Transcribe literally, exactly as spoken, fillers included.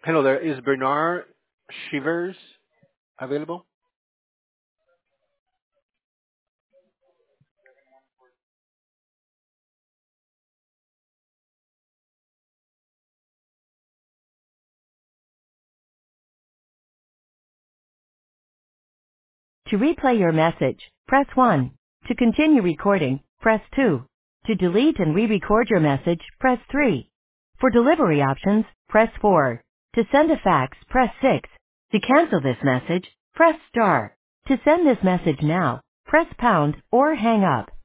Hello there. Is Bernard Shivers available? To replay your message, press one. To continue recording, press two. To delete and re-record your message, press three. For delivery options, press four. To send a fax, press six. To cancel this message, press star. To send this message now, press pound or hang up.